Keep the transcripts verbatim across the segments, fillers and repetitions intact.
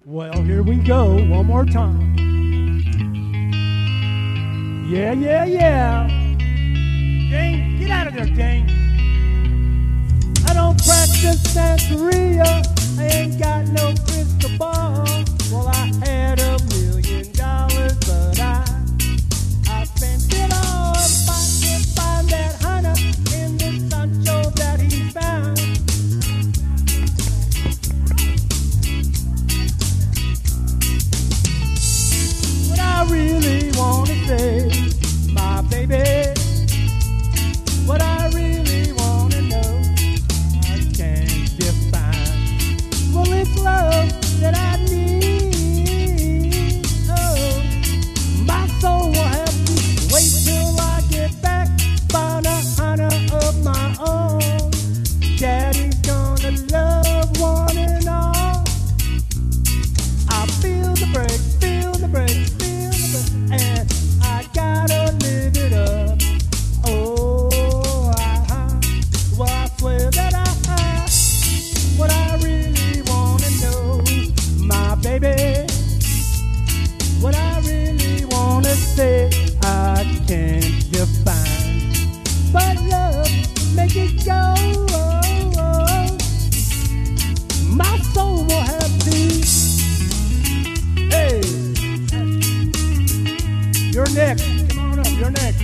Well, here we go one more time. Yeah, yeah, yeah. Jane, get out of there, Jane. I don't practice Santeria. I ain't got no crystal ball. Well, I had a million dollars, but I I spent it all fighting to find that hunter in the Sancho that he found. What I really want to say, my baby, what I really want to know, I can't define. Well, it's love that I need. Oh, my soul will have to wait till I get back, find a hunter of my own. Daddy's gonna love one and all. I feel the break, feel the break, feel the break, and I gotta live it up. Oh, I, well, I swear that I, what I really wanna know, my baby, what I really wanna say, I can't define. But love, make it go. My soul will have to. Hey, you're next. Come on up. You're next.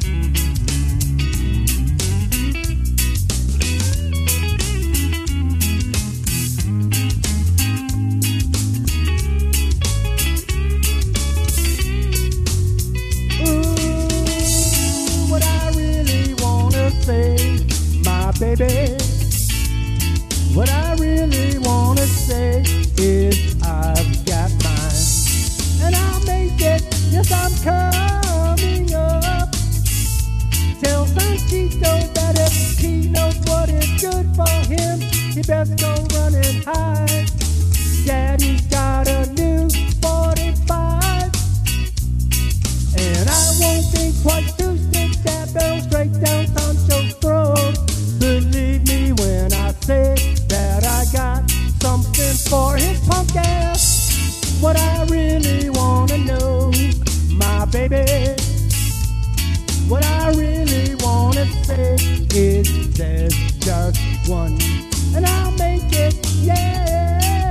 Ooh, what I really wanna say, my baby. What I really wanna say is I've got mine, and I'll make it. Yes, I'm coming up. Tell Sanchito that if he knows what is good for him, he best go run and hide. Daddy's got a new forty-five, and I won't think twice to stick that barrel straight down Sancho's throat. Believe me when I say that I got something for his punk ass. What I really wanna know, my baby, what I really wanna say is there's just one, and I'll make it, yeah.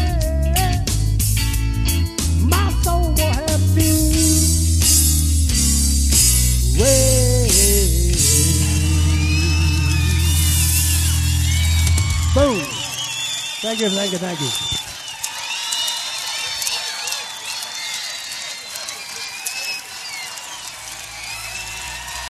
My soul will have to wait. Boom. Thank you, thank you, thank you.